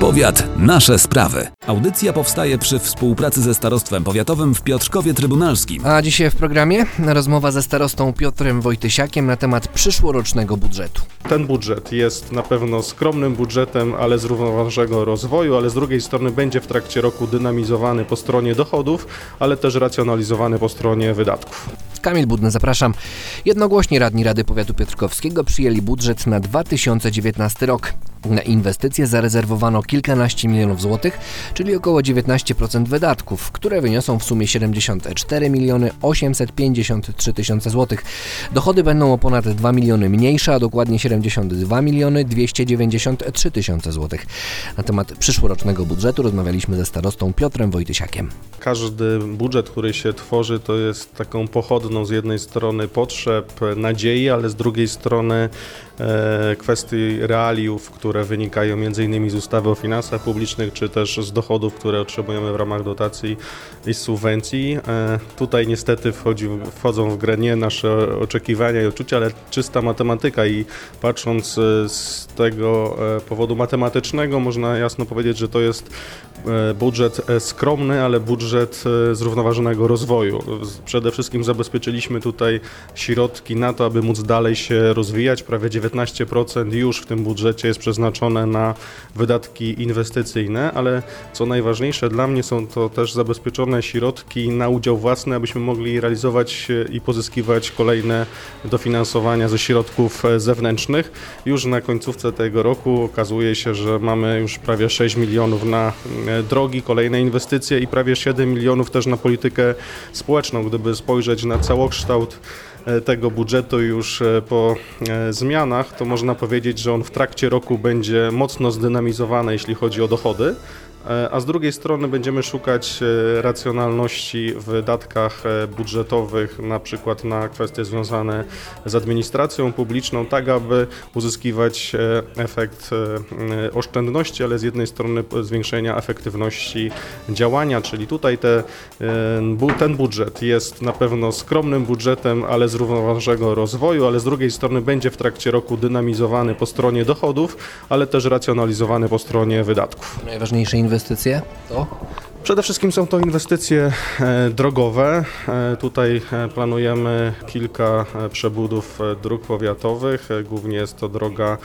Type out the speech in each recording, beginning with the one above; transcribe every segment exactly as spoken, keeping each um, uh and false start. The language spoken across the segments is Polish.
Powiat, nasze sprawy. Audycja powstaje przy współpracy ze Starostwem Powiatowym w Piotrkowie Trybunalskim. A dzisiaj w programie rozmowa ze starostą Piotrem Wojtysiakiem na temat przyszłorocznego budżetu. Ten budżet jest na pewno skromnym budżetem, ale zrównoważonego rozwoju, ale z drugiej strony będzie w trakcie roku dynamizowany po stronie dochodów, ale też racjonalizowany po stronie wydatków. Kamil Budny, zapraszam. Jednogłośnie radni Rady Powiatu Piotrkowskiego przyjęli budżet na dwa tysiące dziewiętnasty rok. Na inwestycje zarezerwowano kilkanaście milionów złotych, czyli około dziewiętnaście procent wydatków, które wyniosą w sumie siedemdziesiąt cztery miliony osiemset pięćdziesiąt trzy tysiące złotych. Dochody będą o ponad dwa miliony mniejsze, a dokładnie siedemdziesiąt dwa miliony dwieście dziewięćdziesiąt trzy tysiące złotych. Na temat przyszłorocznego budżetu rozmawialiśmy ze starostą Piotrem Wojtysiakiem. Każdy budżet, który się tworzy, to jest taką pochodną z jednej strony potrzeb, nadziei, ale z drugiej strony e, kwestii realiów, które wynikają między innymi z ustawy o finansach publicznych, czy też z dochodów, które otrzymujemy w ramach dotacji i subwencji. E, tutaj niestety wchodzi, wchodzą w grę nie nasze oczekiwania i odczucia, ale czysta matematyka i patrząc z tego powodu matematycznego można jasno powiedzieć, że to jest budżet skromny, ale budżet zrównoważonego rozwoju. Przede wszystkim zabezpieczyliśmy tutaj środki na to, aby móc dalej się rozwijać. Prawie dziewiętnaście procent już w tym budżecie jest przeznaczone na wydatki inwestycyjne, ale co najważniejsze dla mnie są to też zabezpieczone środki na udział własny, abyśmy mogli realizować i pozyskiwać kolejne dofinansowania ze środków zewnętrznych. Już na końcówce tego roku okazuje się, że mamy już prawie sześć milionów na drogi, kolejne inwestycje i prawie siedem milionów też na politykę społeczną. Gdyby spojrzeć na całokształt tego budżetu już po zmianach, to można powiedzieć, że on w trakcie roku będzie mocno zdynamizowany, jeśli chodzi o dochody, a z drugiej strony będziemy szukać racjonalności w wydatkach budżetowych, na przykład na kwestie związane z administracją publiczną, tak aby uzyskiwać efekt oszczędności, ale z jednej strony zwiększenia efektywności działania, czyli tutaj te, ten budżet jest na pewno skromnym budżetem, ale zrównoważonego rozwoju, ale z drugiej strony będzie w trakcie roku dynamizowany po stronie dochodów, ale też racjonalizowany po stronie wydatków. Najważniejsze inwestycje to? Przede wszystkim są to inwestycje drogowe. Tutaj planujemy kilka przebudów dróg powiatowych. Głównie jest to droga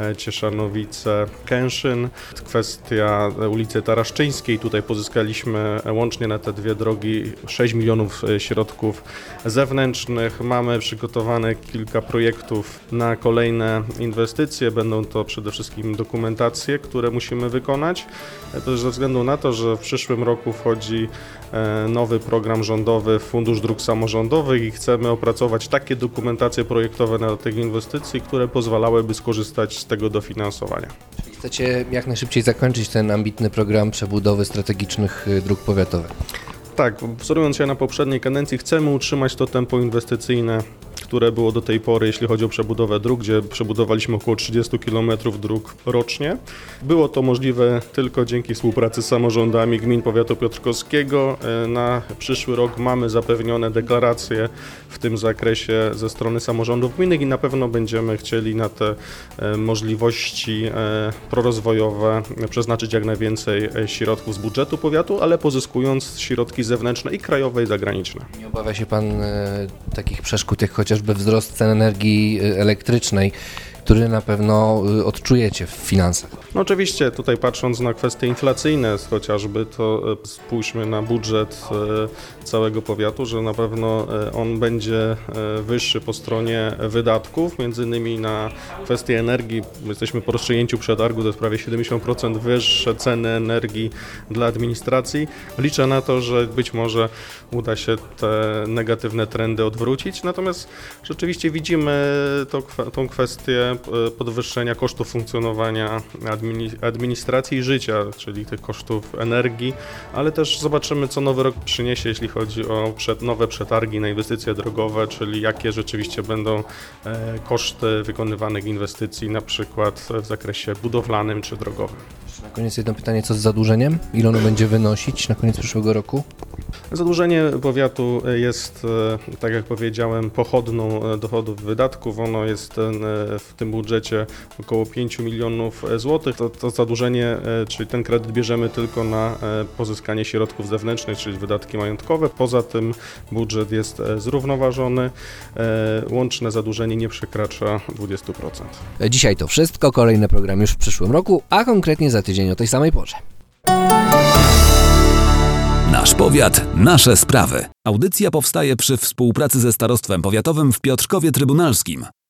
Cieszanowice-Kęszyn. Kwestia ulicy Taraszczyńskiej. Tutaj pozyskaliśmy łącznie na te dwie drogi sześć milionów środków zewnętrznych. Mamy przygotowane kilka projektów na kolejne inwestycje. Będą to przede wszystkim dokumentacje, które musimy wykonać. To ze względu na to, że w przyszłym roku roku wchodzi nowy program rządowy Fundusz Dróg Samorządowych i chcemy opracować takie dokumentacje projektowe na tych inwestycji, które pozwalałyby skorzystać z tego dofinansowania. Chcecie jak najszybciej zakończyć ten ambitny program przebudowy strategicznych dróg powiatowych? Tak, wzorując się na poprzedniej kadencji, chcemy utrzymać to tempo inwestycyjne, które było do tej pory, jeśli chodzi o przebudowę dróg, gdzie przebudowaliśmy około trzydzieści kilometrów dróg rocznie. Było to możliwe tylko dzięki współpracy z samorządami gmin powiatu piotrkowskiego. Na przyszły rok mamy zapewnione deklaracje w tym zakresie ze strony samorządów gminnych i na pewno będziemy chcieli na te możliwości prorozwojowe przeznaczyć jak najwięcej środków z budżetu powiatu, ale pozyskując środki zewnętrzne i krajowe i zagraniczne. Nie obawia się Pan e, takich przeszkód jak chociażby wzrost cen energii elektrycznej, który na pewno odczujecie w finansach? No oczywiście, tutaj patrząc na kwestie inflacyjne chociażby, to spójrzmy na budżet całego powiatu, że na pewno on będzie wyższy po stronie wydatków, między innymi na kwestie energii. Jesteśmy po rozstrzygnięciu przetargu, to jest prawie siedemdziesiąt procent wyższe ceny energii dla administracji. Liczę na to, że być może uda się te negatywne trendy odwrócić, natomiast rzeczywiście widzimy to, tą kwestię podwyższenia kosztów funkcjonowania administracji i życia, czyli tych kosztów energii, ale też zobaczymy, co nowy rok przyniesie, jeśli chodzi o nowe przetargi na inwestycje drogowe, czyli jakie rzeczywiście będą koszty wykonywanych inwestycji, na przykład w zakresie budowlanym czy drogowym. Na koniec jedno pytanie, co z zadłużeniem? Ile ono będzie wynosić na koniec przyszłego roku? Zadłużenie powiatu jest, tak jak powiedziałem, pochodną dochodów i wydatków. Ono jest w tym budżecie około pięć milionów złotych. To, to zadłużenie, czyli ten kredyt bierzemy tylko na pozyskanie środków zewnętrznych, czyli wydatki majątkowe. Poza tym budżet jest zrównoważony. Łączne zadłużenie nie przekracza dwadzieścia procent. Dzisiaj to wszystko. Kolejny program już w przyszłym roku, a konkretnie za tydzień o tej samej porze. Nasz powiat, nasze sprawy. Audycja powstaje przy współpracy ze Starostwem Powiatowym w Piotrkowie Trybunalskim.